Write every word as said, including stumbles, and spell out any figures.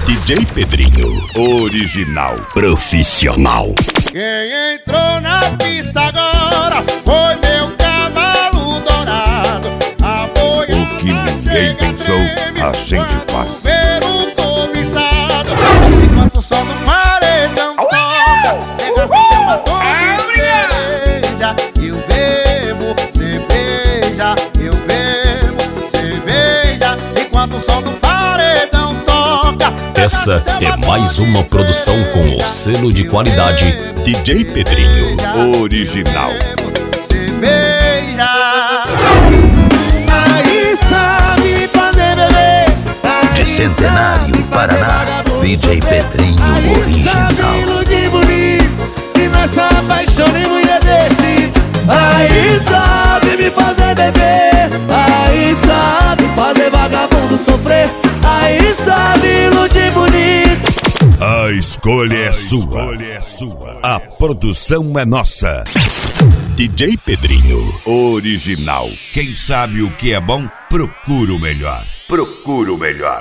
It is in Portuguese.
D J Pedrinho, original, profissional. Quem entrou na pista agora foi meu cavalo dourado. O que ninguém pensou, a gente faz. Ver o cobiçado, enquanto o sol do paredão toca, regaça seu batom de cerveja. Eu bebo cerveja, eu bebo cerveja, enquanto o sol do paredão toca. Essa é mais uma produção com o selo de qualidade D J Pedrinho, original. Cerveja. Aí sabe fazer beber. De Centenário, Paraná, D J Pedrinho, original. De bonito, e nossa paixão nem mulher desse. Aí sabe me fazer beber. Aí sabe fazer vagabundo sofrer. Aí sabe iludir bonito. A escolha é sua, a produção é nossa. D J Pedrinho, original. Quem sabe o que é bom, procura o melhor. Procura o melhor.